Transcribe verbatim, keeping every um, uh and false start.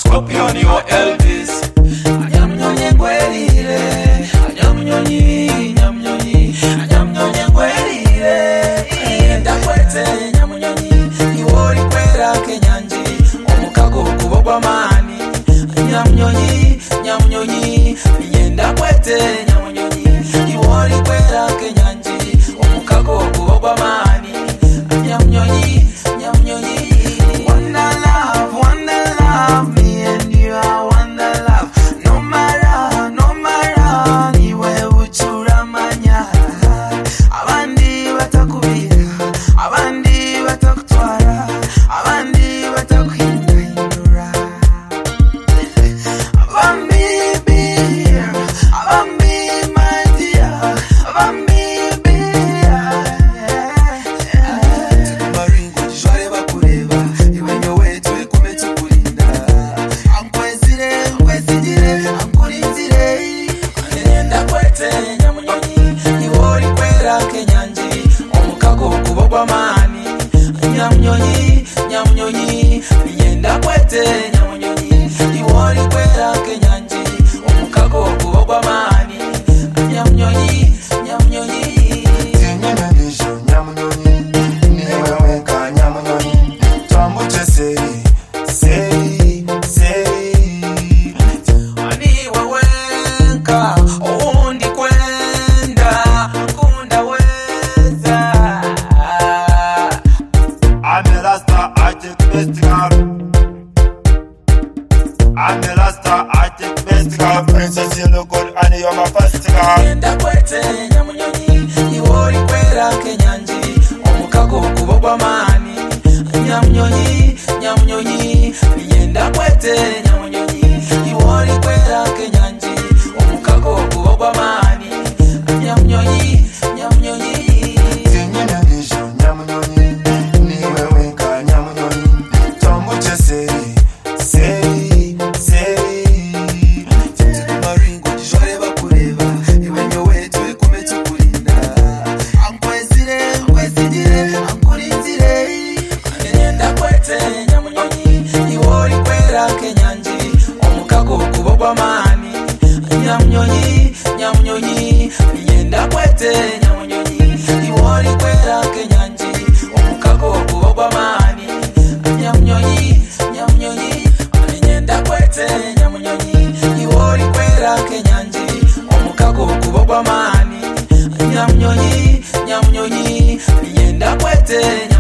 Scorpion or Elvis. Nyamnyonyi ngwelile, nyamnyonyi, nyamnyonyi, nyamnyonyi ngwelile. Iyenda kwete nyamnyonyi, iwori kwera kenyanji, omukago kubogwa mani. Nyamnyonyi, nyamnyonyi, iyenda kwete nyamnyonyi, iwori kwera kenyanji, omukago kubogwa mani. Nyamnyonyi, nyamnyonyi. Wonder love, wonder love, me and you are wonder love. No matter, no matter, niwe uchuramanya. Abandi batakubira, abandi batakutwara, abandi batakuhindura. Abami beer, abami my dear, abami beer. Maringo jwale bakureba, iwe nyowe tuwe kumetse kulinda. Ankwezire, nkwezigire, ankurinzire. Nyenda kwete nyamnyonyi, iwori kwera kenyanji, omukago kubogwa mani. Nyamnyonyi, nyamnyonyi, nyenda kwete nyamnyonyi, iwori kwera kenyanji, omukago kubogwa mani. Nyamnyonyi, nyamnyonyi. Tinyemenisho nyamnyonyi, niwe wenka nyamnyonyi. Twambuje sei, sei, sei. Niwe wenka, undi kwenda, kunda weza. I'm a rasta, I take best girl. I'm a rasta, I take best girl. Princess, you look good and you're my first girl. Nyenda kwete nyamnyonyi, iwori kwera kenyanji, omukago kubogwa mani. Nyamnyonyi, nyamnyonyi, nyenda kwete nyamnyonyi, iwori kwera kenyanji, omukago kubogwa mani. Nyamnyonyi, nyamnyonyi. Tinyemenisho nyamnyonyi, niwe wenka nyamnyonyi. Twambuje sei, sei, sei. Maringo jwale bakureba, iwe nyowe tuwe kumetse kulinda. Ankwezire, nkwezigire, ankurinzire. Nyenda kwete nyamnyonyi, iwori kwera kenyanji, omukago kubogwa mani. Nyamnyonyi, nyamnyonyi, nyenda kwete nyamnyonyi, iwori kwera kenyanji, omukago kubogwa mani. Nyamnyonyi, nyamnyonyi, nyenda kwete nyamnyonyi, iwori kwera kenyanji, omukago kubogwa mani. Nyamnyonyi, nyamnyonyi, nyenda kwete nyamnyonyi.